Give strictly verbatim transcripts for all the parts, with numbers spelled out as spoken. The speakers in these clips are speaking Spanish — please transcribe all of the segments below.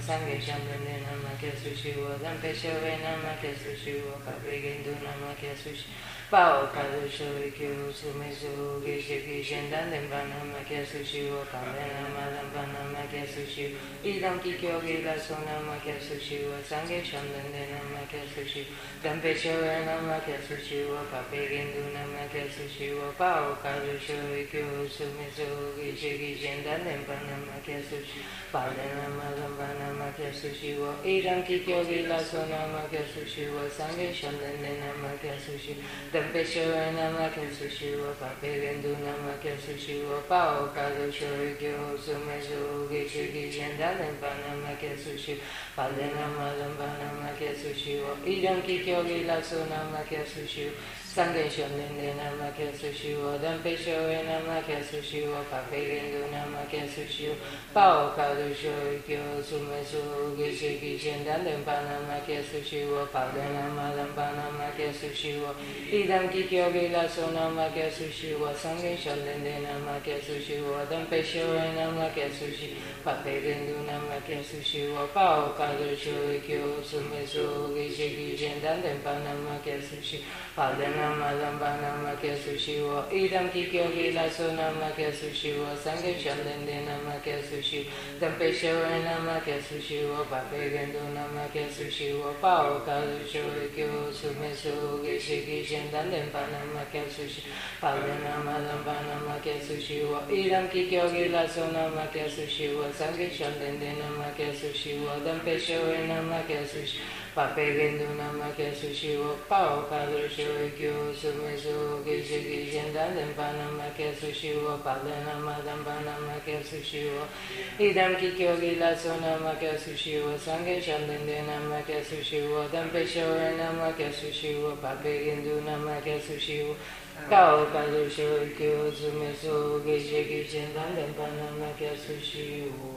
Sangeshan Dende Namakya Sushiwo, Dampeshave Namakya Sushiwo, Papegindu Namakya Sushiwo, Pao Kadusho Ikyu Sumesu Gishiki Shendan Demba Namakya Sushiwo, Kalena Madamba Namakya Sushiwo, Idam Kikyo Gila Namakya Sushiwo, Sangeshan Dende Namakya Sushiwo, Dampeshave Namakya Sushiwo, Papegindu Namakya Sushiwo, Pao Kadusho Ikyu Sumesu Gishiki Shendan Demba Namakya Sushiwo, Palena Madamba Namakya Sushiwo, Idam Kikyo Gila Namakya Sushiwo, Sangeshan Dende Namakya Sushiwo, Dampeshave Namakya Sushiwo, Papegindu Namakya Sushiwo, Pao Kadusho Ikyu Sumesu Gishiki Shendan Demba Namakya Sushiwo, Palena Madamba Namakya Sushiwo, Idam Kikyo Gila Namakya Sushiwo, Sangeshan Dende Namakya Sushiwo, Dampeshave Namakya Sushiwo, Papegindu Namakya Sushiwo, Pao Kadusho Ikyu Sumesu Gishiki Shendan Demba Namakya Sushiwo, Palena Madamba Namakya Sushiwo, Idam Kikyo Gila Namakya Sushiwo, Sangeshan Dende Namakya Sushiwo, Dampeshave Namakya Sushiwo, Papegindu Namakya Sushiwo, Pao Kadusho Ikyu Sumesu Gishiki Shendan Demba Namakya Sushiwo, Palena Madamba Namakya Sushiwo, Idam Kikyo Gila Namakya Sushiwo, Sangeshan Dende Namakya Sushiwo, Dampeshave Namakya Sushiwo, Papegindu Namakya Sushiwo, Pao Kadusho Ikyu Sumesu Gishiki Shendan Demba Namakya Sushiwo, Palena Madamba Namakya Sushiwo, Idam Kikyo Gila Namakya Sushiwo, Sangeshan Dende Namakya Sushiwo, Dampeshave Namakya Sushiwo, Papegindu Namakya Sushiwo, Pao Kadusho Ikyu Sumesu Gishiki Shendan Demba Namakya Sushiwo, Palena Madamba Namakya Sushiwo, Idam Kikyo Gila Namakya Sushiwo, Sangeshan Dende Namakya Sushiwo, Dampeshave Namakya Sushiwo, Papegindu Namakya Sushiwo, Pao Kadusho Ikyu Sumesu Gishiki Shendan Demba Namakya Sushiwo.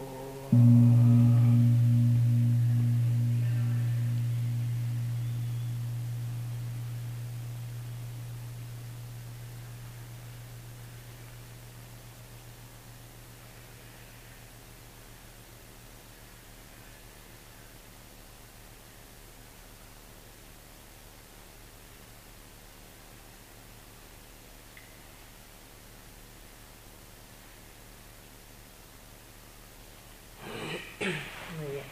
Muy bien.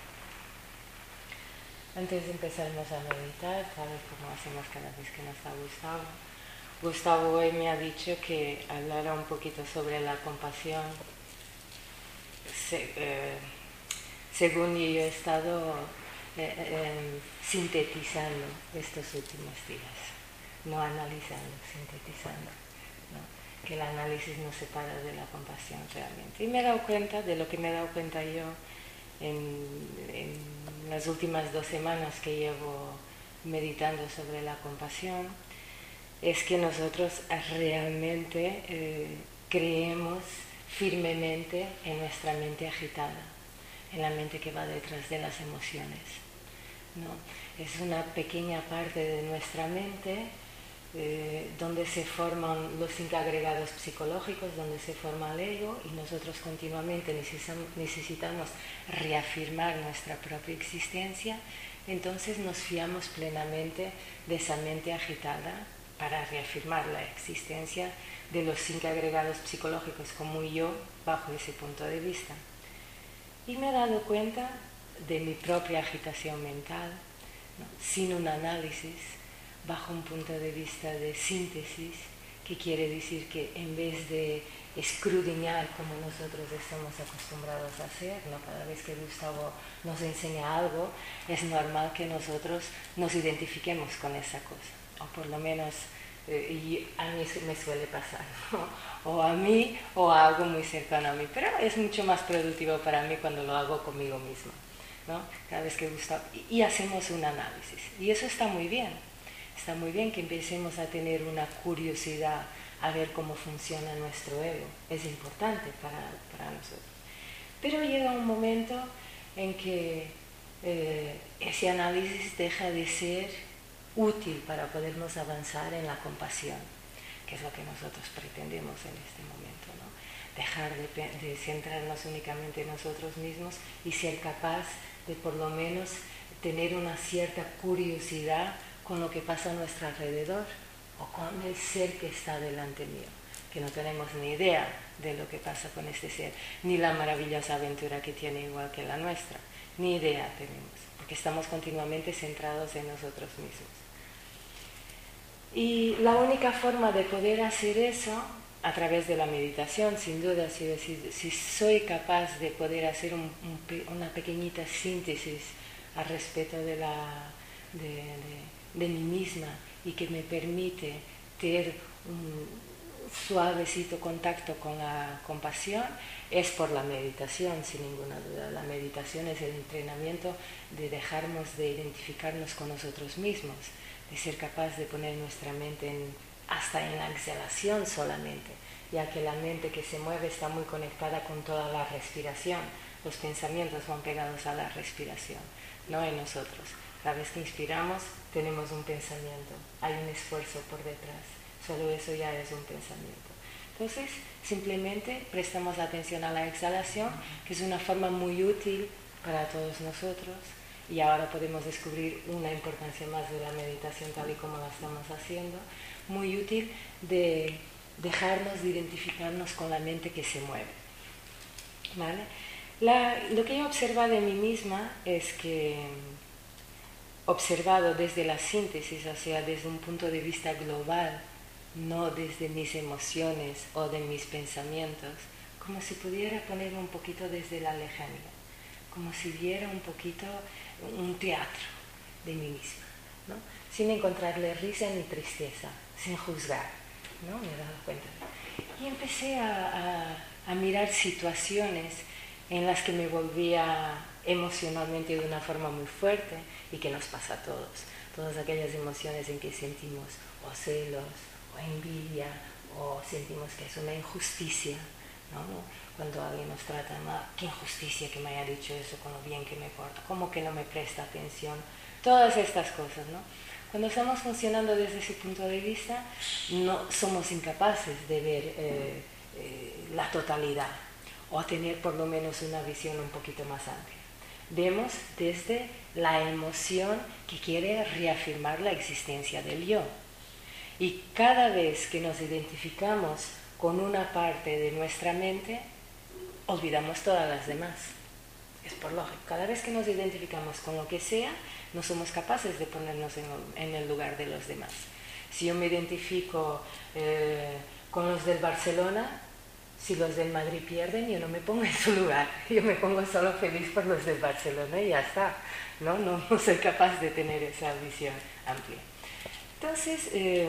Antes de empezarnos a meditar, tal como hacemos cada vez que nos da Gustavo, Gustavo hoy me ha dicho que hablara un poquito sobre la compasión, se, eh, según yo he estado eh, eh, sintetizando estos últimos días, no analizando, sintetizando, ¿no? Que el análisis nos separa de la compasión realmente. Y me he dado cuenta de lo que me he dado cuenta yo en, en las últimas dos semanas que llevo meditando sobre la compasión, es que nosotros realmente eh, creemos firmemente en nuestra mente agitada, en la mente que va detrás de las emociones, ¿no? Es una pequeña parte de nuestra mente eh, donde se forman los cinco agregados psicológicos, donde se forma el ego, y nosotros continuamente necesitamos reafirmar nuestra propia existencia. Entonces nos fiamos plenamente de esa mente agitada para reafirmar la existencia de los cinco agregados psicológicos como yo bajo ese punto de vista. Y me he dado cuenta de mi propia agitación mental, ¿no? Sin un análisis, bajo un punto de vista de síntesis, que quiere decir que en vez de escudriñar como nosotros estamos acostumbrados a hacer, ¿no? Cada vez que Gustavo nos enseña algo, es normal que nosotros nos identifiquemos con esa cosa, o por lo menos eh, y a mí me suele pasar, ¿no? O a mí o a algo muy cercano a mí, pero es mucho más productivo para mí cuando lo hago conmigo mismo, ¿no? Cada vez que Gustavo, y, y hacemos un análisis, y eso está muy bien. Está muy bien que empecemos a tener una curiosidad a ver cómo funciona nuestro ego. Es importante para, para nosotros. Pero llega un momento en que eh, ese análisis deja de ser útil para podernos avanzar en la compasión, que es lo que nosotros pretendemos en este momento, ¿no? Dejar de, de centrarnos únicamente en nosotros mismos y ser capaz de por lo menos tener una cierta curiosidad con lo que pasa a nuestro alrededor o con el ser que está delante mío, que no tenemos ni idea de lo que pasa con este ser, ni la maravillosa aventura que tiene igual que la nuestra, ni idea tenemos, porque estamos continuamente centrados en nosotros mismos. Y la única forma de poder hacer eso, a través de la meditación, sin duda, si, si, si soy capaz de poder hacer un, un, una pequeñita síntesis al respecto de, la, de, de, de mí misma y que me permite tener un suavecito contacto con la compasión, es por la meditación, sin ninguna duda. La meditación es el entrenamiento de dejarnos de identificarnos con nosotros mismos, de ser capaz de poner nuestra mente en, hasta en la exhalación solamente, ya que la mente que se mueve está muy conectada con toda la respiración. Los pensamientos van pegados a la respiración, no en nosotros. Cada vez que inspiramos tenemos un pensamiento, hay un esfuerzo por detrás, solo eso ya es un pensamiento. Entonces, simplemente prestamos atención a la exhalación, que es una forma muy útil para todos nosotros, y ahora podemos descubrir una importancia más de la meditación tal y como la estamos haciendo, muy útil de dejarnos de identificarnos con la mente que se mueve. ¿Vale? La, lo que he observado de mí misma es que, observado desde la síntesis, o sea, desde un punto de vista global, no desde mis emociones o de mis pensamientos, como si pudiera ponerme un poquito desde la lejanía, como si viera un poquito un teatro de mí misma, ¿no? Sin encontrarle risa ni tristeza, sin juzgar, ¿no? Me he dado cuenta. Y empecé a, a, a mirar situaciones en las que me volvía emocionalmente de una forma muy fuerte y que nos pasa a todos. Todas aquellas emociones en que sentimos o celos, o envidia, o sentimos que es una injusticia, ¿no? Cuando alguien nos trata mal, qué injusticia que me haya dicho eso con lo bien que me porto, cómo que no me presta atención, todas estas cosas, ¿no? Cuando estamos funcionando desde ese punto de vista, no somos incapaces de ver eh, eh, la totalidad o tener por lo menos una visión un poquito más amplia. Vemos desde la emoción que quiere reafirmar la existencia del yo. Y cada vez que nos identificamos con una parte de nuestra mente, olvidamos todas las demás. Es por lógico. Cada vez que nos identificamos con lo que sea, no somos capaces de ponernos en, en el lugar de los demás. Si yo me identifico eh, con los del Barcelona, si los del Madrid pierden, yo no me pongo en su lugar. Yo me pongo solo feliz por los del Barcelona y ya está. No, no, no soy capaz de tener esa visión amplia. Entonces, eh,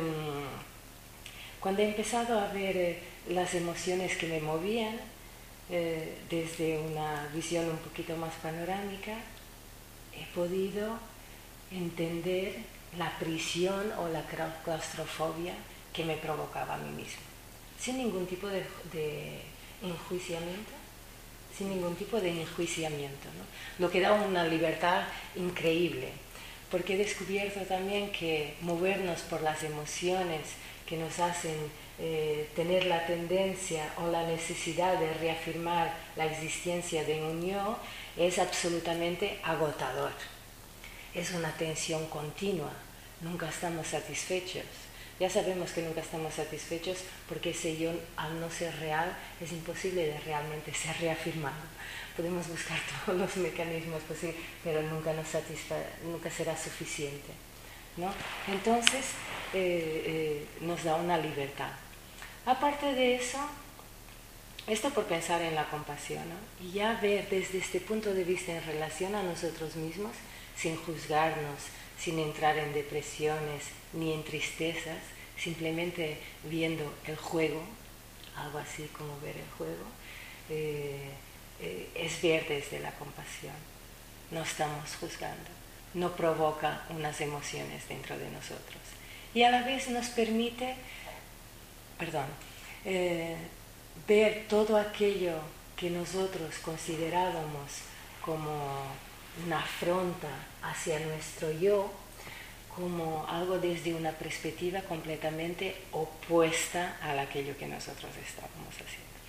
cuando he empezado a ver eh, las emociones que me movían, eh, desde una visión un poquito más panorámica, he podido entender la prisión o la claustrofobia que me provocaba a mí mismo, sin ningún tipo de, de enjuiciamiento, sin ningún tipo de enjuiciamiento, ¿no? Lo que da una libertad increíble, porque he descubierto también que movernos por las emociones que nos hacen eh, tener la tendencia o la necesidad de reafirmar la existencia de un yo es absolutamente agotador. Es una tensión continua, nunca estamos satisfechos. Ya sabemos que nunca estamos satisfechos porque ese yo, al no ser real, es imposible de realmente ser reafirmado. Podemos buscar todos los mecanismos posibles, pero nunca, nos satisfa, nunca será suficiente, ¿no? Entonces, eh, eh, nos da una libertad. Aparte de eso, esto por pensar en la compasión, ¿no? Y ya ver desde este punto de vista en relación a nosotros mismos, sin juzgarnos, sin entrar en depresiones ni en tristezas, simplemente viendo el juego, algo así como ver el juego, eh, eh, es ver desde la compasión. No estamos juzgando, no provoca unas emociones dentro de nosotros. Y a la vez nos permite, perdón, eh, ver todo aquello que nosotros considerábamos como una afrenta hacia nuestro yo, como algo desde una perspectiva completamente opuesta a aquello que nosotros estábamos haciendo.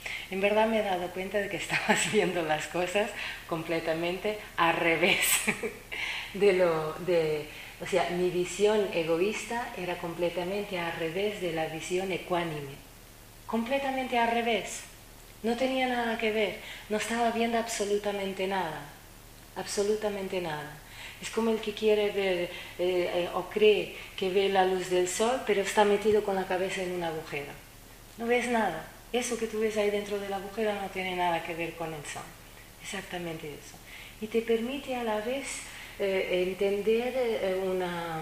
En verdad me he dado cuenta de que estabas viendo las cosas completamente al revés. de lo, de, o sea, mi visión egoísta era completamente al revés de la visión ecuánime. Completamente al revés. No tenía nada que ver. No estaba viendo absolutamente nada. Absolutamente nada. Es como el que quiere ver eh, eh, o cree que ve la luz del sol, pero está metido con la cabeza en un agujero. No ves nada. Eso que tú ves ahí dentro del agujero no tiene nada que ver con el sol. Exactamente eso. Y te permite a la vez eh, entender eh, una,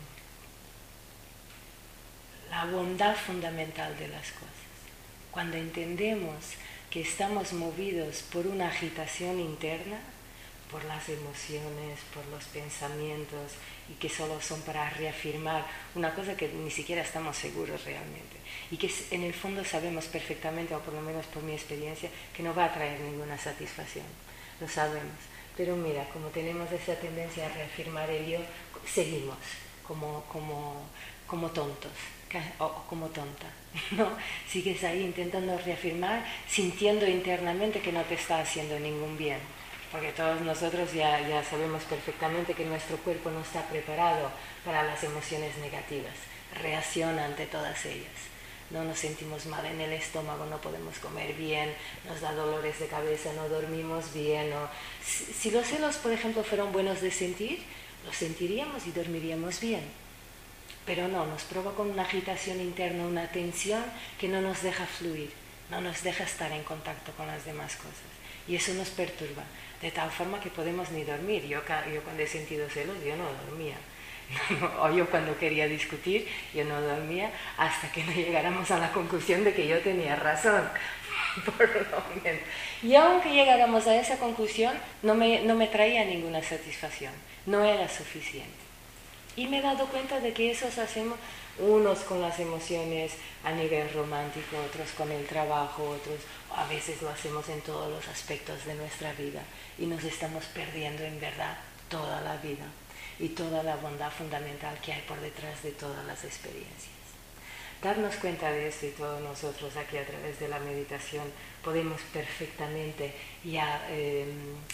la bondad fundamental de las cosas. Cuando entendemos que estamos movidos por una agitación interna, por las emociones, por los pensamientos, y que solo son para reafirmar una cosa que ni siquiera estamos seguros realmente, y que en el fondo sabemos perfectamente, o por lo menos por mi experiencia, que no va a traer ninguna satisfacción, lo sabemos. Pero mira, como tenemos esa tendencia a reafirmar el yo, seguimos como, como, como tontos, o como tonta, ¿no? Sigues ahí intentando reafirmar, sintiendo internamente que no te está haciendo ningún bien. Porque todos nosotros ya, ya sabemos perfectamente que nuestro cuerpo no está preparado para las emociones negativas, reacciona ante todas ellas. No nos sentimos mal en el estómago, no podemos comer bien, nos da dolores de cabeza, no dormimos bien. O... Si, si los celos, por ejemplo, fueran buenos de sentir, los sentiríamos y dormiríamos bien. Pero no, nos provoca una agitación interna, una tensión que no nos deja fluir, no nos deja estar en contacto con las demás cosas. Y eso nos perturba. De tal forma que podemos ni dormir. Yo, yo cuando he sentido celos, yo no dormía. O yo cuando quería discutir, yo no dormía hasta que no llegáramos a la conclusión de que yo tenía razón. Por lo menos. Y aunque llegáramos a esa conclusión, no me, no me traía ninguna satisfacción. No era suficiente. Y me he dado cuenta de que eso hacemos unos con las emociones a nivel romántico, otros con el trabajo, otros a veces lo hacemos en todos los aspectos de nuestra vida y nos estamos perdiendo en verdad toda la vida y toda la bondad fundamental que hay por detrás de todas las experiencias. Darnos cuenta de esto y todos nosotros aquí a través de la meditación podemos perfectamente ya eh,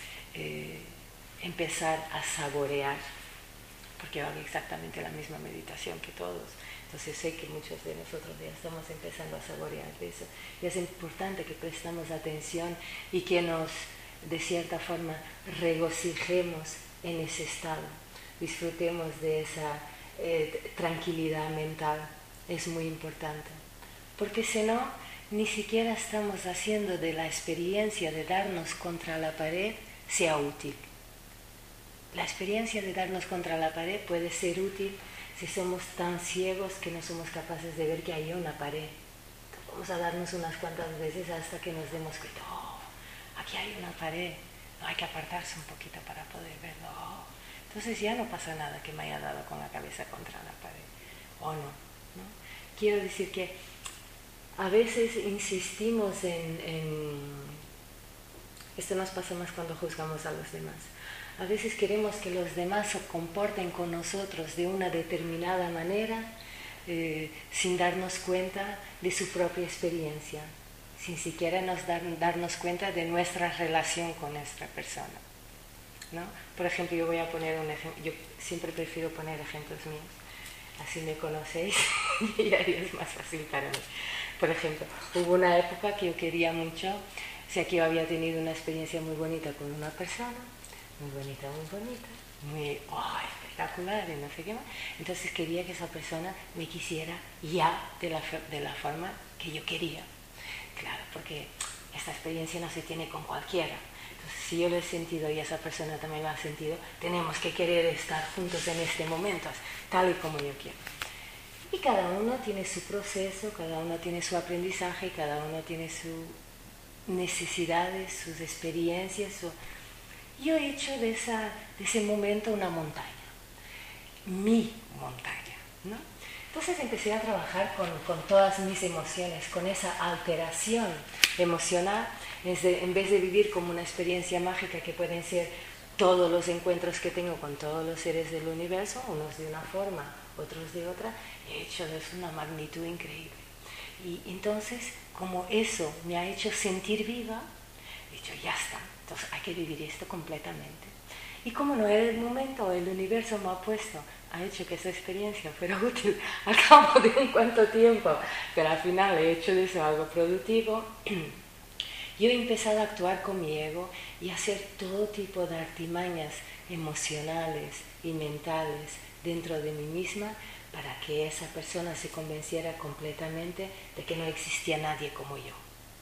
eh, empezar a saborear, porque hago exactamente la misma meditación que todos. Entonces sé que muchos de nosotros ya estamos empezando a saborear eso. Y es importante que prestemos atención y que nos, de cierta forma, regocijemos en ese estado. Disfrutemos de esa eh, tranquilidad mental. Es muy importante. Porque si no, ni siquiera estamos haciendo de la experiencia de darnos contra la pared sea útil. La experiencia de darnos contra la pared puede ser útil si somos tan ciegos que no somos capaces de ver que hay una pared. Vamos a darnos unas cuantas veces hasta que nos demos cuenta, oh, aquí hay una pared, no hay que apartarse un poquito para poder verlo. Oh. Entonces ya no pasa nada que me haya dado con la cabeza contra la pared, o no, ¿no? Quiero decir que a veces insistimos en, en... Esto nos pasa más cuando juzgamos a los demás. A veces queremos que los demás se comporten con nosotros de una determinada manera eh, sin darnos cuenta de su propia experiencia, sin siquiera nos dar, darnos cuenta de nuestra relación con nuestra persona, ¿no? Por ejemplo, yo voy a poner un ejemplo, yo siempre prefiero poner ejemplos míos, así me conocéis y ahí es más fácil para mí. Por ejemplo, hubo una época que yo quería mucho, o sea, que yo había tenido una experiencia muy bonita con una persona, muy bonita, muy bonita, muy oh, espectacular y no sé qué más. Entonces quería que esa persona me quisiera ya de la, de la forma que yo quería. Claro, porque esta experiencia no se tiene con cualquiera. Entonces, si yo lo he sentido y esa persona también lo ha sentido, tenemos que querer estar juntos en este momento, tal y como yo quiero. Y cada uno tiene su proceso, cada uno tiene su aprendizaje, cada uno tiene sus necesidades, sus experiencias, su... Yo he hecho de, esa, de ese momento una montaña, mi montaña, ¿no? Entonces empecé a trabajar con, con todas mis emociones, con esa alteración emocional, de, en vez de vivir como una experiencia mágica que pueden ser todos los encuentros que tengo con todos los seres del universo, unos de una forma, otros de otra, he hecho de eso una magnitud increíble. Y entonces, como eso me ha hecho sentir viva, he dicho, ya está, entonces hay que vivir esto completamente. Y como no era el momento, el universo me ha puesto, ha hecho que esa experiencia fuera útil al cabo de un cuanto tiempo, pero al final he hecho de eso algo productivo. Yo he empezado a actuar con mi ego y a hacer todo tipo de artimañas emocionales y mentales dentro de mí misma para que esa persona se convenciera completamente de que no existía nadie como yo.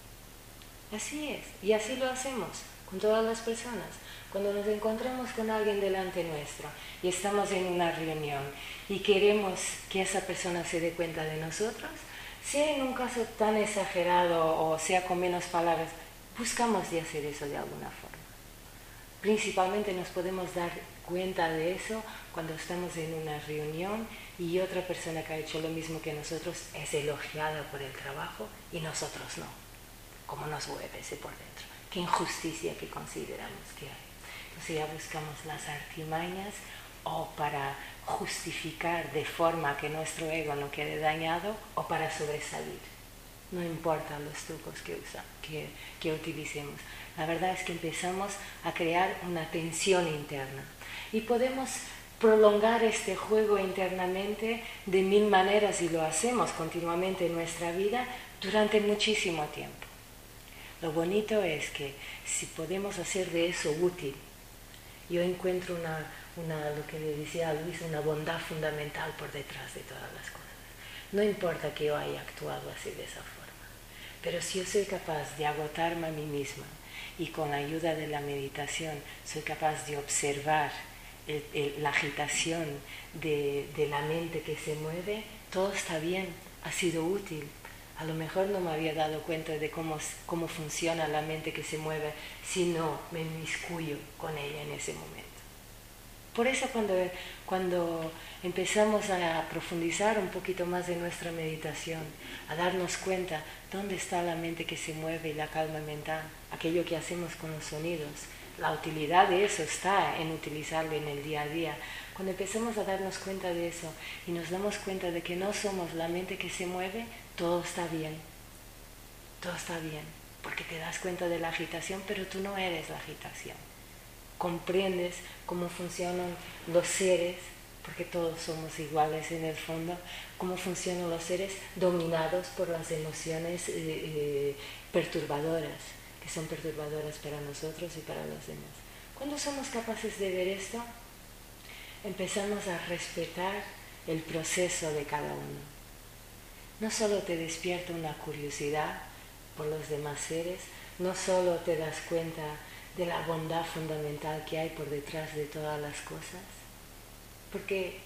Así es, y así lo hacemos con todas las personas. Cuando nos encontramos con alguien delante nuestro y estamos en una reunión y queremos que esa persona se dé cuenta de nosotros, sea en un caso tan exagerado o sea con menos palabras, buscamos de hacer eso de alguna forma. Principalmente nos podemos dar cuenta de eso cuando estamos en una reunión y otra persona que ha hecho lo mismo que nosotros es elogiada por el trabajo y nosotros no. Cómo nos mueve ese por dentro, qué injusticia que consideramos que hay. Entonces ya buscamos las artimañas o para justificar de forma que nuestro ego no quede dañado o para sobresalir. No importa los trucos que, usa, que, que utilicemos. La verdad es que empezamos a crear una tensión interna y podemos prolongar este juego internamente de mil maneras y lo hacemos continuamente en nuestra vida durante muchísimo tiempo. Lo bonito es que si podemos hacer de eso útil, yo encuentro una, una, lo que le decía a Luis, una bondad fundamental por detrás de todas las cosas. No importa que yo haya actuado así de esa forma, pero si yo soy capaz de agotarme a mí misma y con la ayuda de la meditación soy capaz de observar el, el, la agitación de, de la mente que se mueve, todo está bien, ha sido útil. A lo mejor no me había dado cuenta de cómo, cómo funciona la mente que se mueve si no me inmiscuyo con ella en ese momento. Por eso cuando, cuando empezamos a profundizar un poquito más en nuestra meditación, a darnos cuenta dónde está la mente que se mueve y la calma mental, aquello que hacemos con los sonidos, la utilidad de eso está en utilizarlo en el día a día. Cuando empezamos a darnos cuenta de eso y nos damos cuenta de que no somos la mente que se mueve, todo está bien, todo está bien, porque te das cuenta de la agitación, pero tú no eres la agitación. Comprendes cómo funcionan los seres, porque todos somos iguales en el fondo, cómo funcionan los seres dominados por las emociones eh, eh, perturbadoras, que son perturbadoras para nosotros y para los demás. Cuando somos capaces de ver esto, empezamos a respetar el proceso de cada uno. No solo te despierta una curiosidad por los demás seres, no solo te das cuenta de la bondad fundamental que hay por detrás de todas las cosas, porque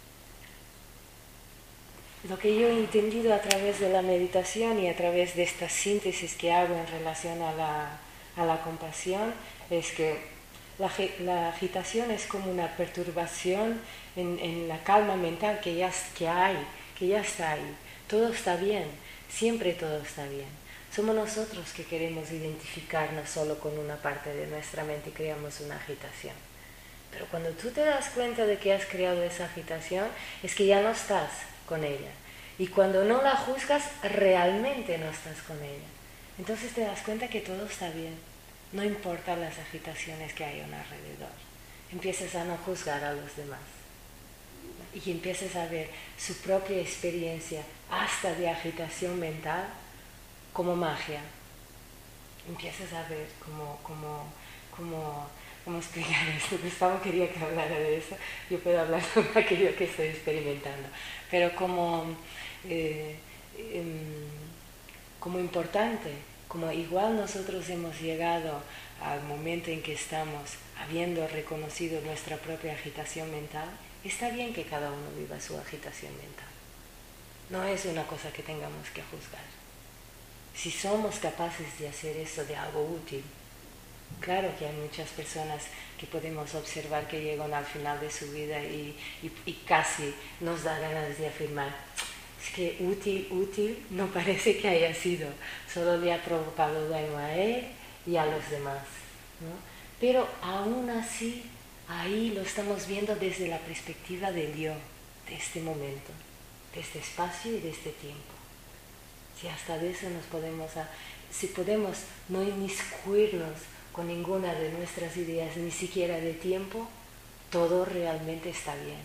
lo que yo he entendido a través de la meditación y a través de esta síntesis que hago en relación a la, a la compasión es que la, la agitación es como una perturbación en, en la calma mental que ya que hay, que ya está ahí. Todo está bien, siempre todo está bien. Somos nosotros que queremos identificarnos solo con una parte de nuestra mente y creamos una agitación. Pero cuando tú te das cuenta de que has creado esa agitación, es que ya no estás con ella. Y cuando no la juzgas, realmente no estás con ella. Entonces te das cuenta que todo está bien. No importan las agitaciones que hay a un alrededor. Empiezas a no juzgar a los demás. Y empiezas a ver su propia experiencia, hasta de agitación mental, como magia. Empiezas a ver cómo, cómo, cómo, cómo explicar esto. Gustavo quería que hablara de eso, yo puedo hablar sobre aquello que estoy experimentando. Pero como, eh, eh, como importante, como igual nosotros hemos llegado al momento en que estamos habiendo reconocido nuestra propia agitación mental, está bien que cada uno viva su agitación mental. No es una cosa que tengamos que juzgar. Si somos capaces de hacer eso de algo útil, claro que hay muchas personas que podemos observar que llegan al final de su vida y, y, y casi nos da ganas de afirmar, es que útil, útil no parece que haya sido, solo le ha provocado daño a él y a los demás, ¿no? Pero aún así, ahí lo estamos viendo desde la perspectiva del yo, de este momento, de este espacio y de este tiempo. Si hasta de eso nos podemos, si podemos no inmiscuirnos con ninguna de nuestras ideas, ni siquiera de tiempo, todo realmente está bien.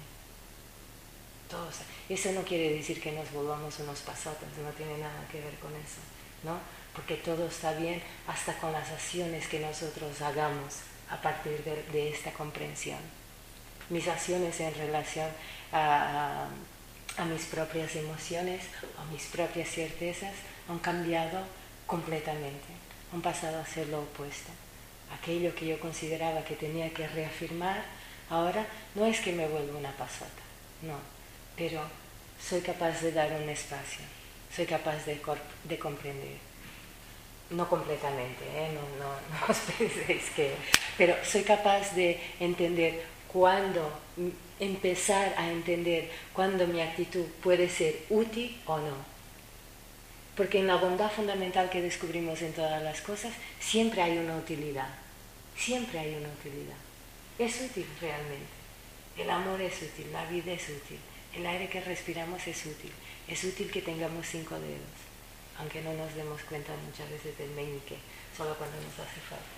Todo está. Eso no quiere decir que nos volvamos unos pasotas, no tiene nada que ver con eso, ¿no? Porque todo está bien hasta con las acciones que nosotros hagamos a partir de, de esta comprensión. Mis acciones en relación a, a, a mis propias emociones o mis propias certezas han cambiado completamente, han pasado a ser lo opuesto. Aquello que yo consideraba que tenía que reafirmar, ahora no es que me vuelva una pasota, no, pero soy capaz de dar un espacio, soy capaz de, de comprender. No completamente, ¿eh? no, no, no os penséis que... Pero soy capaz de entender cuándo, empezar a entender cuándo mi actitud puede ser útil o no. Porque en la bondad fundamental que descubrimos en todas las cosas, siempre hay una utilidad. Siempre hay una utilidad. Es útil realmente. El amor es útil, la vida es útil, el aire que respiramos es útil. Es útil que tengamos cinco dedos, aunque no nos demos cuenta muchas veces del meñique, solo cuando nos hace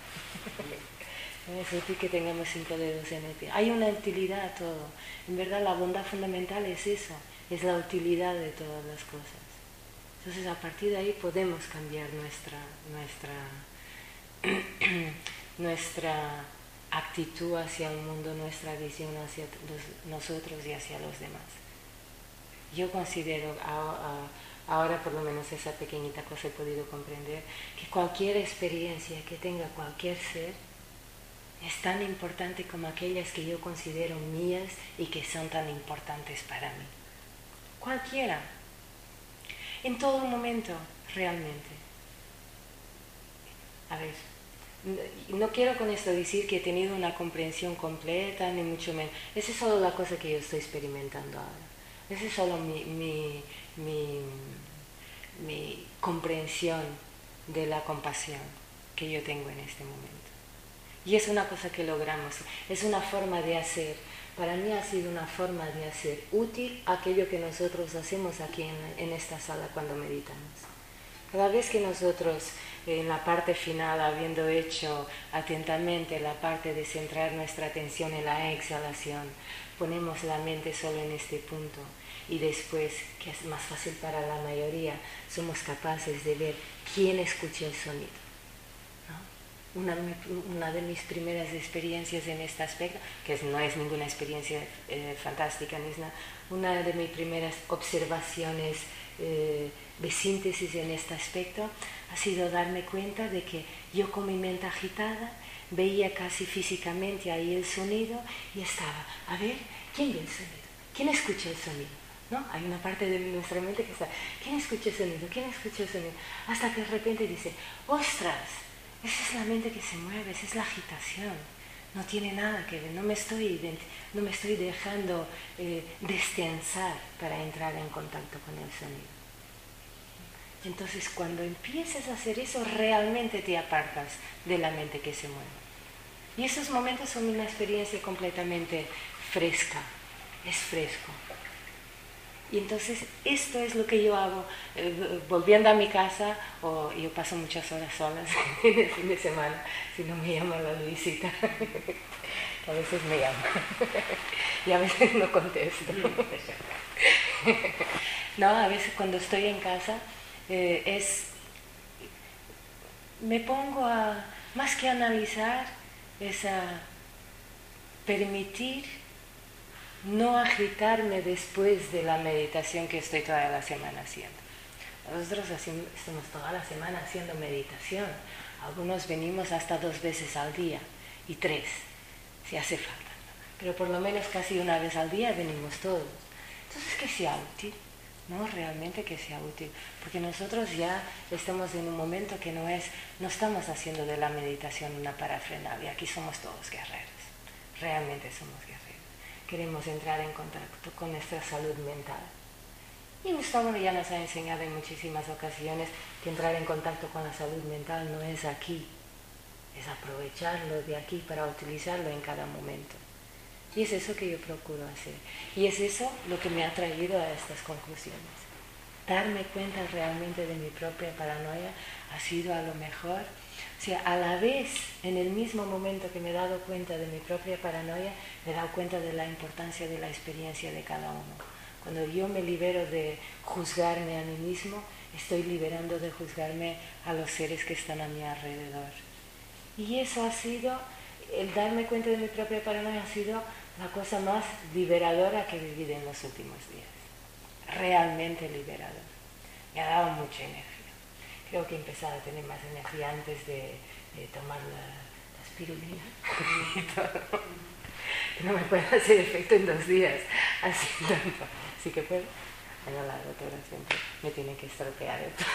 falta. Es útil que tengamos cinco dedos en el pie. Hay una utilidad a todo. En verdad la bondad fundamental es eso, es la utilidad de todas las cosas. Entonces a partir de ahí podemos cambiar nuestra, nuestra, nuestra actitud hacia el mundo, nuestra visión hacia los, nosotros y hacia los demás. Yo considero, ahora por lo menos esa pequeñita cosa he podido comprender, que cualquier experiencia que tenga cualquier ser es tan importante como aquellas que yo considero mías y que son tan importantes para mí. Cualquiera. En todo momento, realmente. A ver, no quiero con esto decir que he tenido una comprensión completa, ni mucho menos. Esa es solo la cosa que yo estoy experimentando ahora. Esa es solo mi, mi, mi, mi comprensión de la compasión que yo tengo en este momento. Y es una cosa que logramos, es una forma de hacer. Para mí ha sido una forma de hacer útil aquello que nosotros hacemos aquí en, en esta sala cuando meditamos. Cada vez que nosotros, en la parte final, habiendo hecho atentamente la parte de centrar nuestra atención en la exhalación, ponemos la mente solo en este punto y después, que es más fácil para la mayoría, somos capaces de ver quién escucha el sonido. Una, una de mis primeras experiencias en este aspecto, que no es ninguna experiencia eh, fantástica, ni es nada, una de mis primeras observaciones eh, de síntesis en este aspecto ha sido darme cuenta de que yo con mi mente agitada veía casi físicamente ahí el sonido y estaba, a ver, ¿quién ve el sonido? ¿Quién escucha el sonido? ¿No? Hay una parte de nuestra mente que está, ¿quién escucha el sonido? ¿Quién escucha el sonido? Hasta que de repente dice, ¡ostras! Esa es la mente que se mueve, esa es la agitación. No tiene nada que ver, no me estoy, no me estoy dejando eh, destensar para entrar en contacto con el sonido. Entonces, cuando empieces a hacer eso, realmente te apartas de la mente que se mueve. Y esos momentos son una experiencia completamente fresca, es fresco. Y entonces esto es lo que yo hago, eh, volviendo a mi casa, o yo paso muchas horas solas en el fin de semana, si no me llama la Luisita, a veces me llama, y a veces no contesto. No, a veces cuando estoy en casa, eh, es, me pongo a, más que analizar, es a permitir no agitarme después de la meditación que estoy toda la semana haciendo. Nosotros haciendo, estamos toda la semana haciendo meditación. Algunos venimos hasta dos veces al día y tres, si hace falta. Pero por lo menos casi una vez al día venimos todos. Entonces que sea útil, ¿no? Realmente que sea útil. Porque nosotros ya estamos en un momento que no es, no estamos haciendo de la meditación una parafernalia. Aquí somos todos guerreros. Realmente somos guerreros. Queremos entrar en contacto con nuestra salud mental. Y Gustavo ya nos ha enseñado en muchísimas ocasiones que entrar en contacto con la salud mental no es aquí, es aprovecharlo de aquí para utilizarlo en cada momento. Y es eso que yo procuro hacer. Y es eso lo que me ha traído a estas conclusiones. darme cuenta realmente de mi propia paranoia ha sido a lo mejor, o sea, a la vez, en el mismo momento que me he dado cuenta de mi propia paranoia, me he dado cuenta de la importancia de la experiencia de cada uno. Cuando yo me libero de juzgarme a mí mismo, estoy liberando de juzgarme a los seres que están a mi alrededor. Y eso ha sido, el darme cuenta de mi propia paranoia ha sido la cosa más liberadora que he vivido en los últimos días. Realmente liberador. Me ha dado mucha energía. Creo que he empezado a tener más energía antes de, de tomar la, la espirulina y todo. Que no me puede hacer efecto en dos días, así tanto. Sí que puedo. Bueno, la doctora siempre me tiene que estropear esto.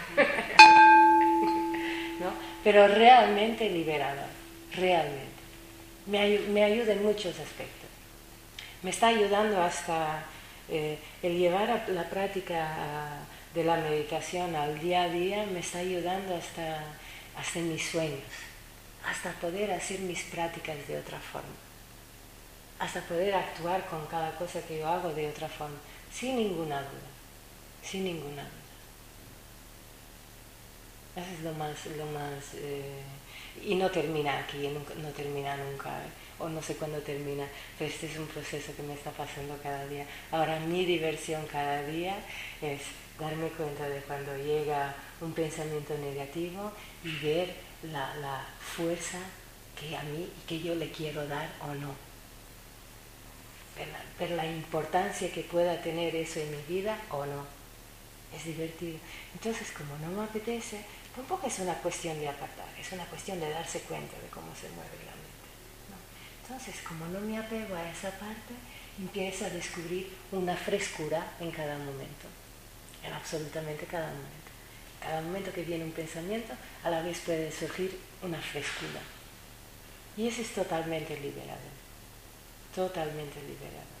¿No? Pero realmente liberador, realmente. Me, ay- me ayuda en muchos aspectos. Me está ayudando hasta eh, el llevar a la práctica a, de la meditación al día a día, me está ayudando hasta, hasta en mis sueños, hasta poder hacer mis prácticas de otra forma, hasta poder actuar con cada cosa que yo hago de otra forma, sin ninguna duda, sin ninguna duda. Eso es lo más, lo más eh, y no termina aquí, nunca, no termina nunca, eh, o no sé cuándo termina, pero este es un proceso que me está pasando cada día. Ahora mi diversión cada día es darme cuenta de cuando llega un pensamiento negativo y ver la, la fuerza que a mí y que yo le quiero dar o no. Ver la, ver la importancia que pueda tener eso en mi vida o no. Es divertido. Entonces, como no me apetece, tampoco es una cuestión de apartar, es una cuestión de darse cuenta de cómo se mueve la mente, ¿no? Entonces, como no me apego a esa parte, empiezo a descubrir una frescura en cada momento, en absolutamente cada momento. Cada momento que viene un pensamiento, a la vez puede surgir una frescura. Y eso es totalmente liberador, totalmente liberador.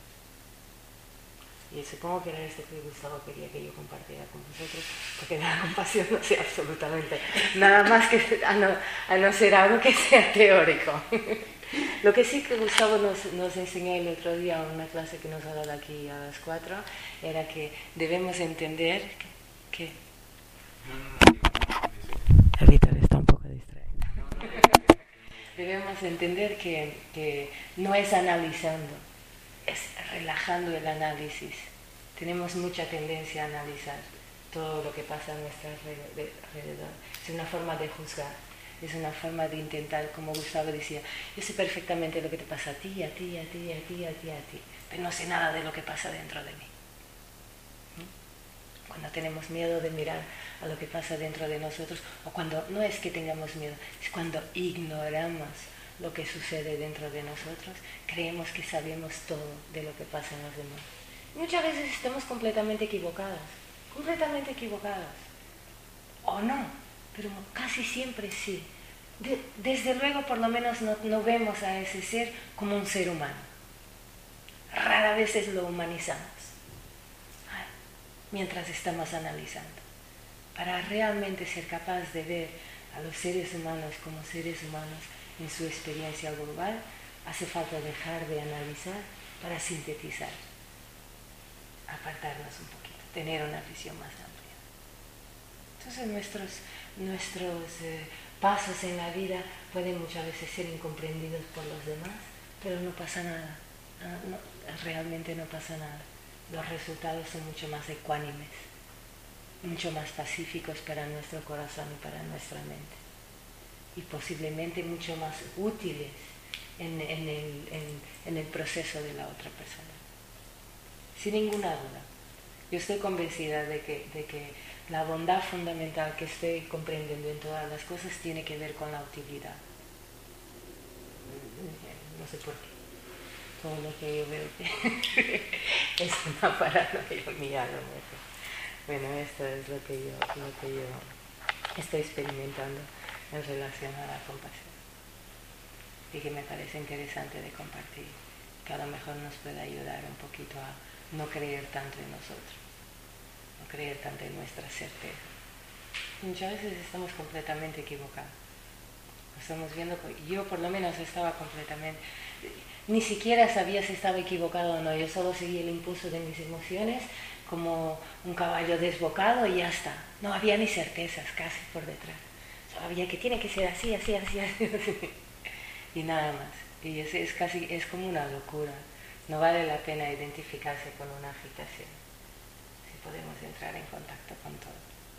Y supongo que era esto que Gustavo quería que yo compartiera con vosotros, porque de la compasión no sé absolutamente nada más que a no, a no ser algo que sea teórico. Lo que sí que Gustavo nos, nos enseñó el otro día en una clase que nos ha dado aquí a las cuatro, era que debemos entender que... El Víctor está un poco distraído. Debemos entender que, que no es analizando, es relajando el análisis. Tenemos mucha tendencia a analizar todo lo que pasa a nuestro alrededor. Es una forma de juzgar, es una forma de intentar, como Gustavo decía, yo sé perfectamente lo que te pasa a ti, a ti, a ti, a ti, a ti, a ti, pero no sé nada de lo que pasa dentro de mí. Cuando tenemos miedo de mirar a lo que pasa dentro de nosotros, o cuando no es que tengamos miedo, es cuando ignoramos lo que sucede dentro de nosotros, creemos que sabemos todo de lo que pasa en los demás. Muchas veces estamos completamente equivocados, completamente equivocados. O no, pero casi siempre sí. De, desde luego, por lo menos, no, no vemos a ese ser como un ser humano. Rara vez lo humanizamos, ay, mientras estamos analizando. Para realmente ser capaz de ver a los seres humanos como seres humanos en su experiencia global, hace falta dejar de analizar para sintetizar, apartarnos un poquito, tener una visión más amplia. Entonces nuestros, nuestros eh, pasos en la vida pueden muchas veces ser incomprendidos por los demás, pero no pasa nada, no, no, realmente no pasa nada. Los resultados son mucho más ecuánimes, mucho más pacíficos para nuestro corazón y para nuestra mente, y posiblemente mucho más útiles en, en, el, en, en el proceso de la otra persona. Sin ninguna duda. Yo estoy convencida de que, de que la bondad fundamental que estoy comprendiendo en todas las cosas tiene que ver con la utilidad. No sé por qué. Todo lo que yo veo que es una paranoia mía, ¿no? Bueno, esto es lo que yo, lo que yo estoy experimentando en relación a la compasión. Y que me parece interesante de compartir, que a lo mejor nos puede ayudar un poquito a no creer tanto en nosotros, no creer tanto en nuestra certeza. Muchas veces estamos completamente equivocados. Estamos viendo, yo por lo menos estaba completamente, ni siquiera sabía si estaba equivocado o no, yo solo seguía el impulso de mis emociones como un caballo desbocado y ya está. No había ni certezas casi por detrás. Solo había que tiene que ser así, así, así, así, así. Y nada más. Y es, es casi, es como una locura. No vale la pena identificarse con una agitación. Si podemos entrar en contacto con todo.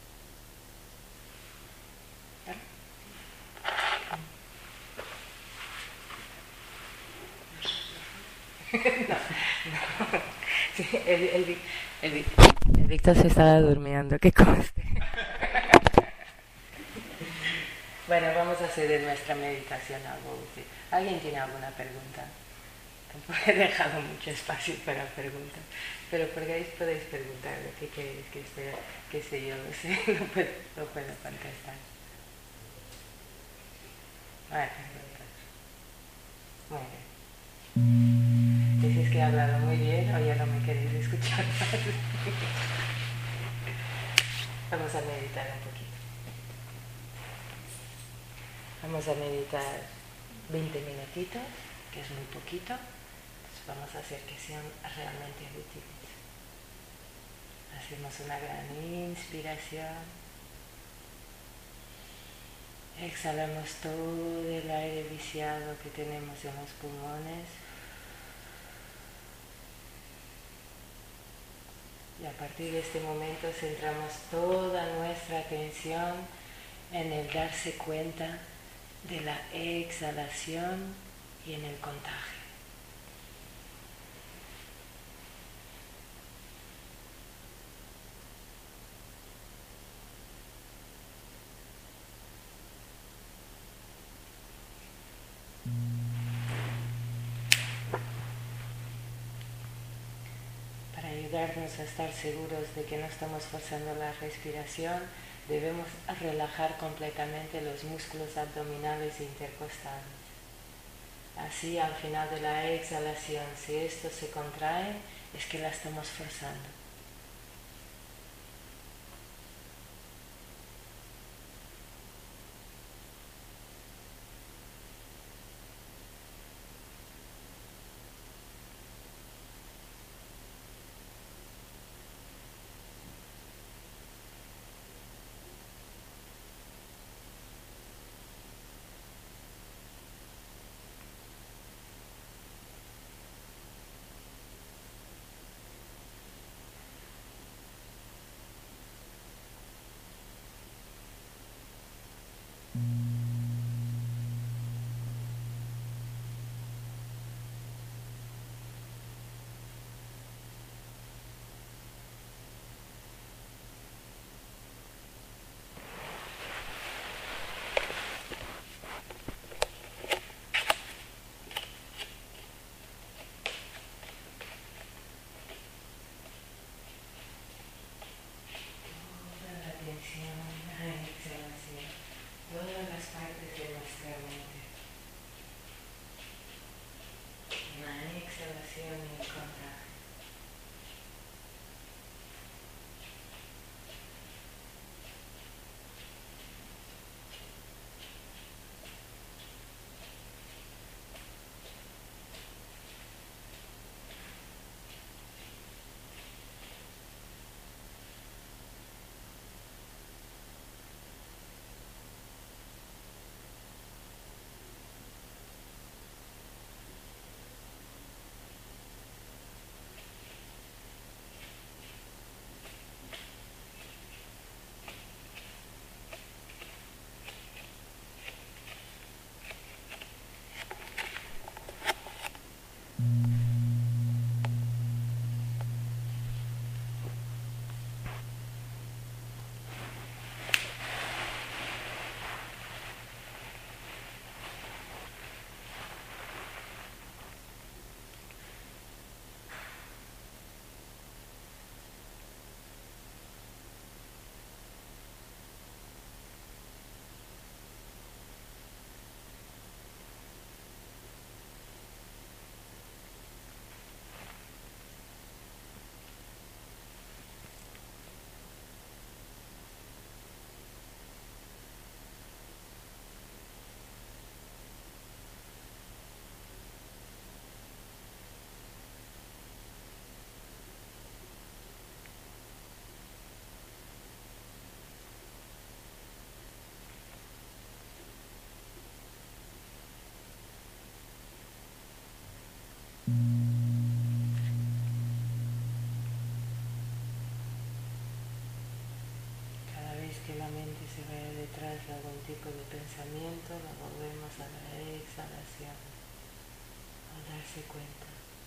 ¿Vale? No, no. Sí, el, el, el, el Víctor se estaba durmiendo, que conste. Bueno, vamos a hacer de nuestra meditación algo útil. ¿Alguien tiene alguna pregunta? Tampoco he dejado mucho espacio para preguntas, pero podéis, podéis preguntar lo que queréis que esté, qué sé yo, no sé, no puedo, no puedo contestar. Ah, preguntas. Muy bien. Decís que he hablado muy bien o ya no me queréis escuchar más. Vamos a meditar un poquito. Vamos a meditar veinte minutitos, que es muy poquito. Entonces vamos a hacer que sean realmente útiles. Hacemos una gran inspiración. Exhalamos todo el aire viciado que tenemos en los pulmones. Y a partir de este momento centramos toda nuestra atención en el darse cuenta de la exhalación y en el contagio. Para ayudarnos a estar seguros de que no estamos forzando la respiración, debemos relajar completamente los músculos abdominales e intercostales. Así, al final de la exhalación, si estos se contraen, es que la estamos forzando. Todas las partes de nuestra mente. La exhalación y el contagio. se vaya detrás de algún tipo de pensamiento, lo volvemos a la exhalación, al darse cuenta.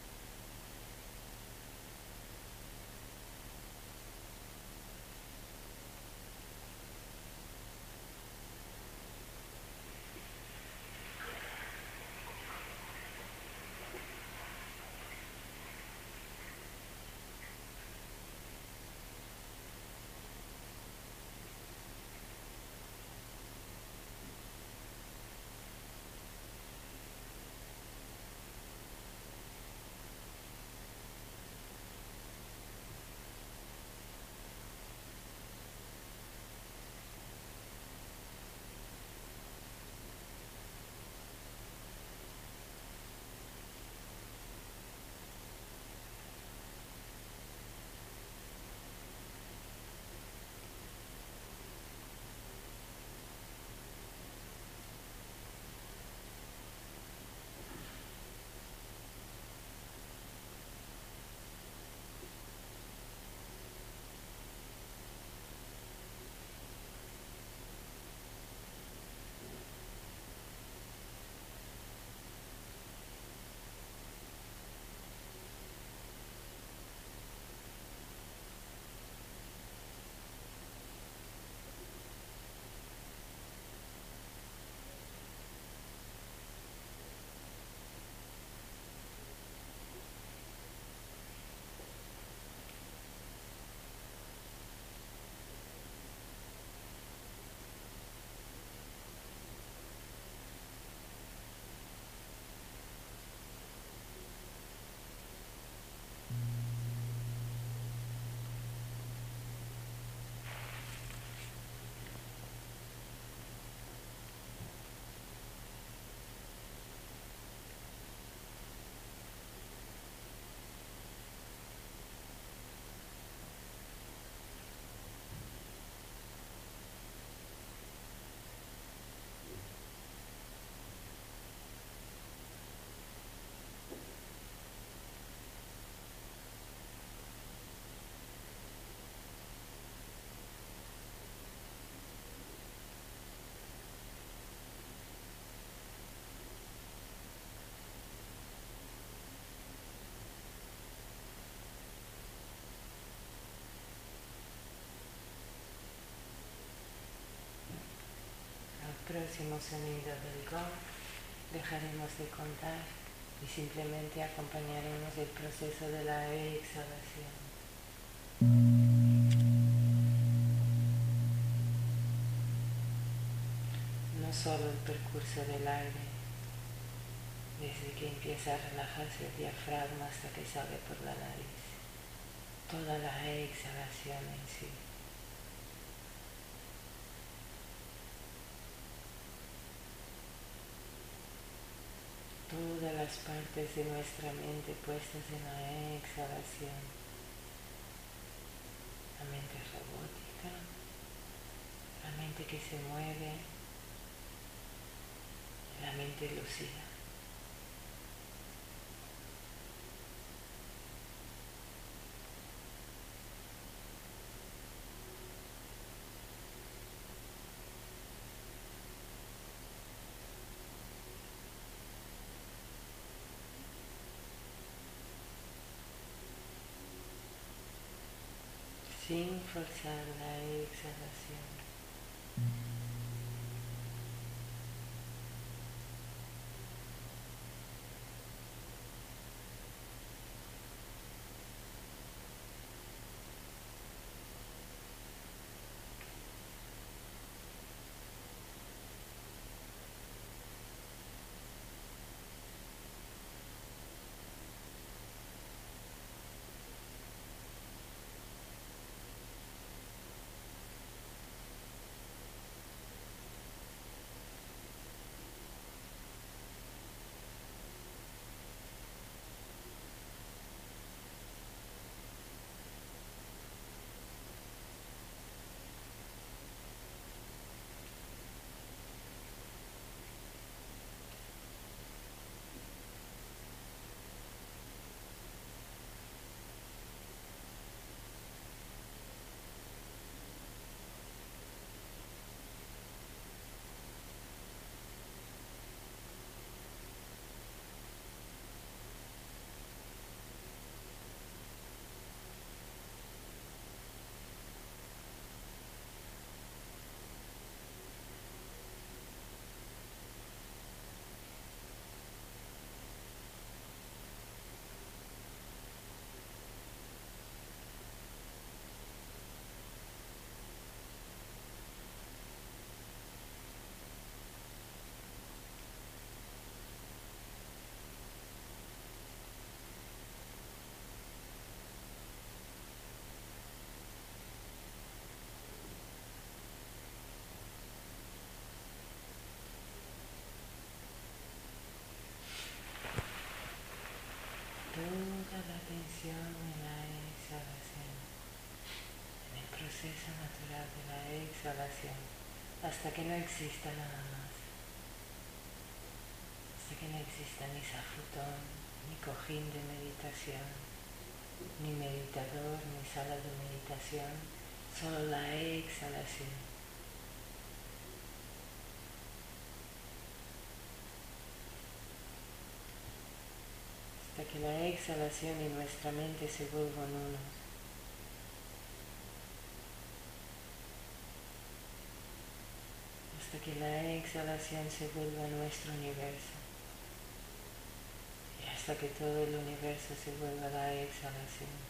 Próximo sonido del gong, dejaremos de contar y simplemente acompañaremos el proceso de la exhalación. No solo el percurso del aire, desde que empieza a relajarse el diafragma hasta que sale por la nariz, toda la exhalación en sí. Todas las partes de nuestra mente puestas en la exhalación. La mente robótica, la mente que se mueve, la mente lúcida. Sin forzar la exhalación. proceso natural de la exhalación hasta que no exista nada más, hasta que no exista ni zafutón, ni cojín de meditación, ni meditador, ni sala de meditación, solo la exhalación. Hasta que la exhalación y nuestra mente se vuelvan unos. Hasta que la exhalación se vuelva nuestro universo. Y hasta que todo el universo se vuelva la exhalación.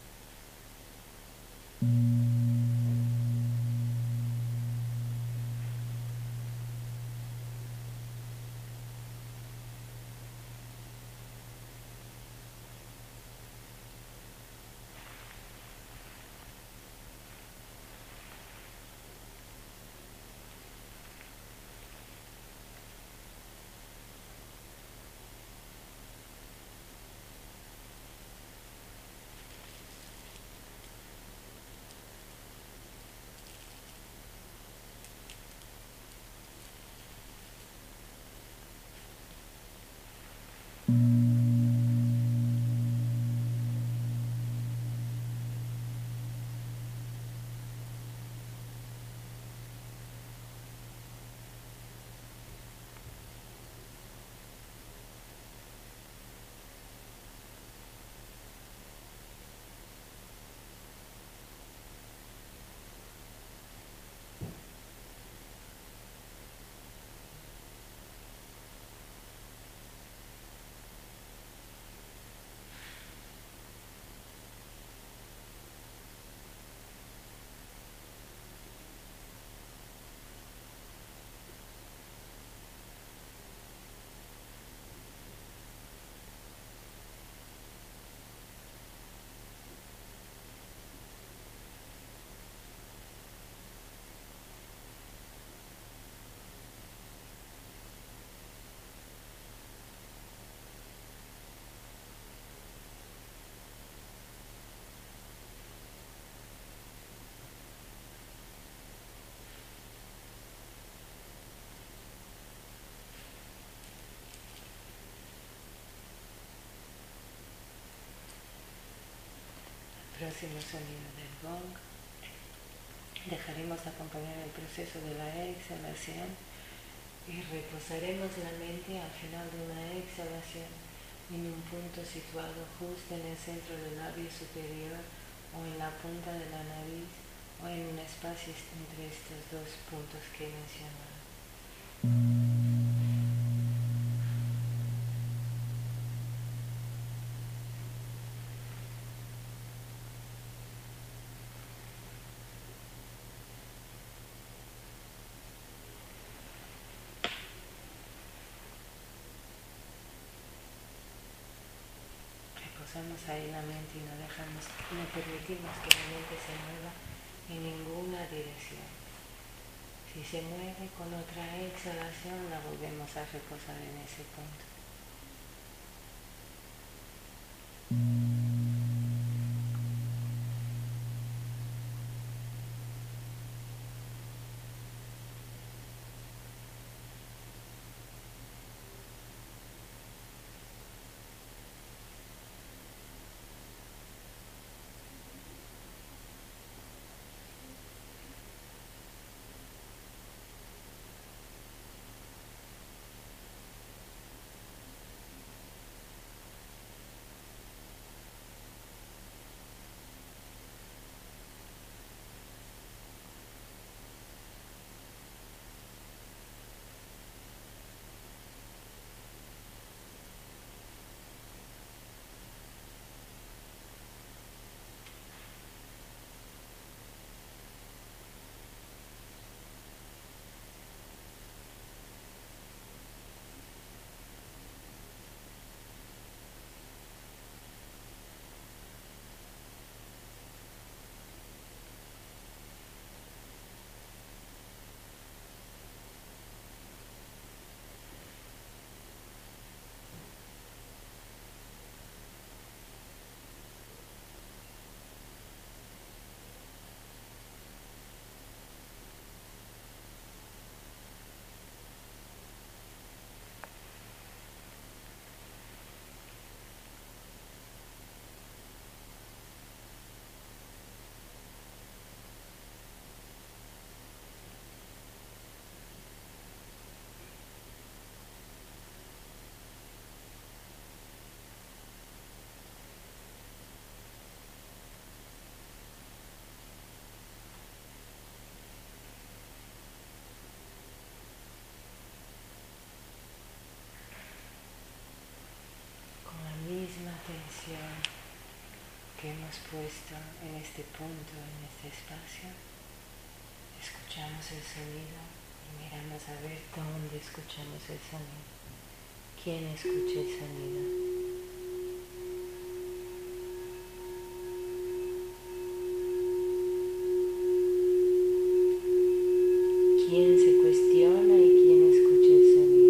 Próximo sonido del gong. Dejaremos acompañar el proceso de la exhalación y reposaremos la mente al final de una exhalación en un punto situado justo en el centro del labio superior o en la punta de la nariz o en un espacio entre estos dos puntos que he mencionado. Reposamos ahí la mente y no dejamos, no permitimos que la mente se mueva en ninguna dirección. Si se mueve con otra exhalación, la volvemos a reposar en ese punto. puesto en este punto, en este espacio, escuchamos el sonido y miramos a ver dónde escuchamos el sonido. ¿Quién escucha el sonido? ¿Quién se cuestiona y quién escucha el sonido?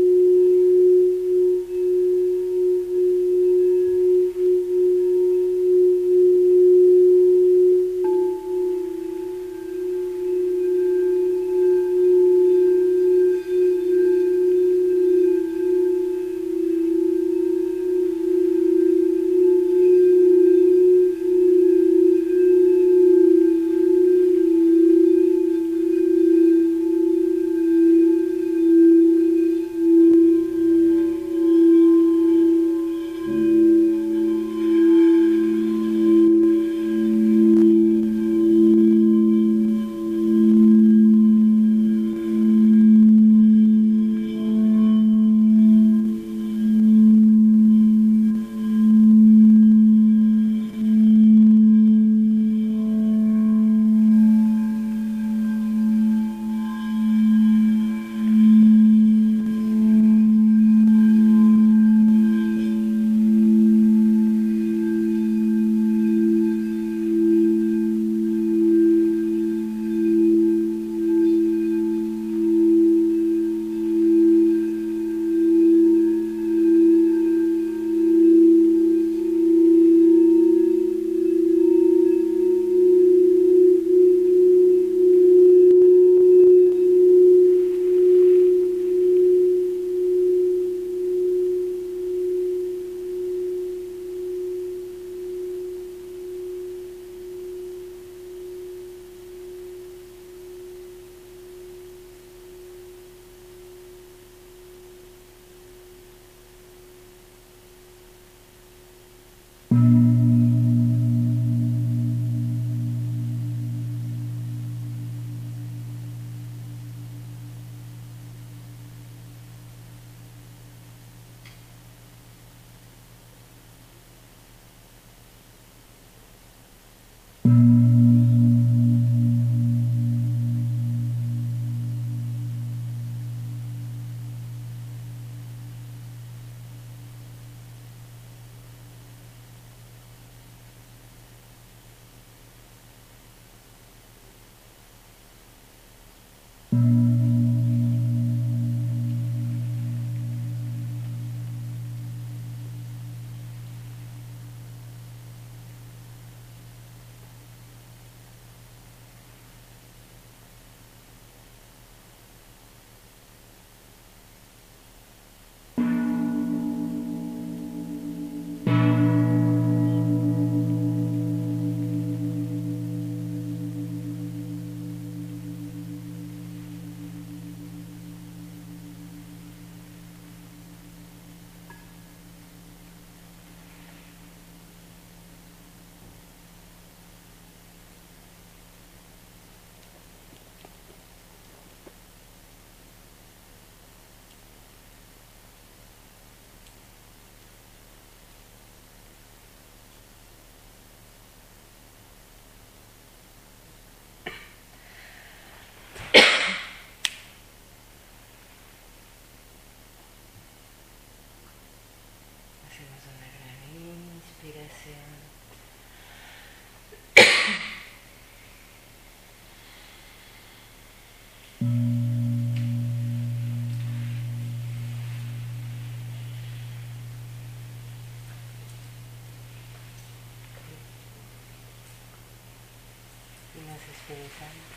Y nos expresamos.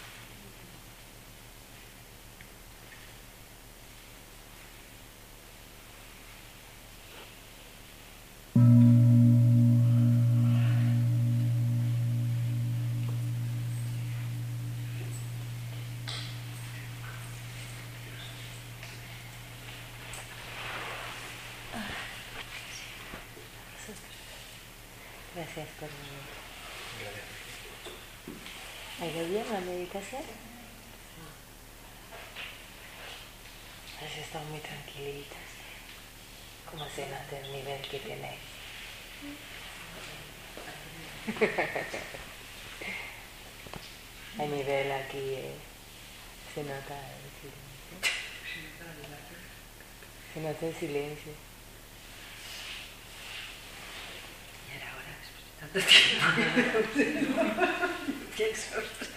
Gracias por venir. ¿Ha ido bien la meditación? Has estado muy tranquilitas. ¿Cómo se nota el nivel que tenéis? A nivel aquí eh, se nota el silencio. Se nota el silencio. Y era ahora, después de tanto tiempo. Qué exhausto.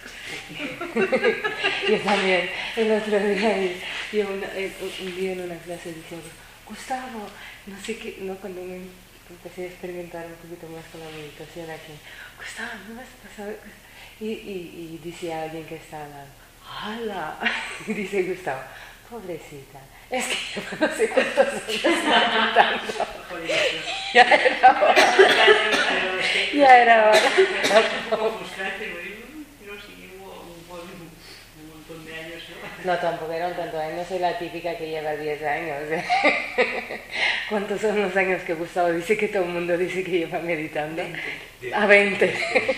Yo también, el otro día, yo una, un día en una clase decía, Gustavo, no sé qué, no, cuando me empecé a experimentar un poquito más con la meditación aquí, Gustavo, ¿no has pasado? Y, y, y dice alguien que está al lado, ¡hala! Y dice Gustavo, pobrecita, es que yo no sé cuántos años meditando. Ya era hora. Ya era hora. No, tampoco eran tantos años, no soy la típica que lleva diez años. ¿eh? ¿Cuántos son los años que Gustavo dice que todo el mundo dice que lleva meditando? veinte. A veinte.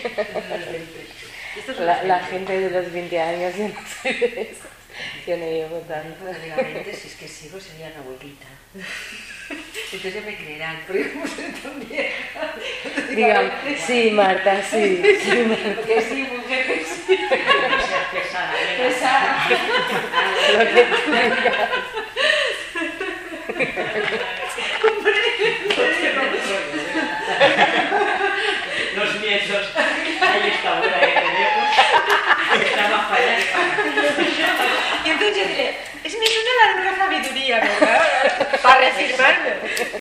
La, la gente de los veinte años, yo no soy de esos. Yo no llevo tanto. Realmente, si es que sigo, sería una abuelita. Entonces ya me creerán, porque como soy tan vieja. Digan, sí, Marta, sí. Sí, Marta. Que sí, mujer, que sí. Pesada, Pesada. Lo que tú digas. Los nietos, ahí está una que tenemos, está más para allá que para acá. Y entonces yo diré, es mi una la nueva sabiduría, ¿verdad? Para reafirmarme.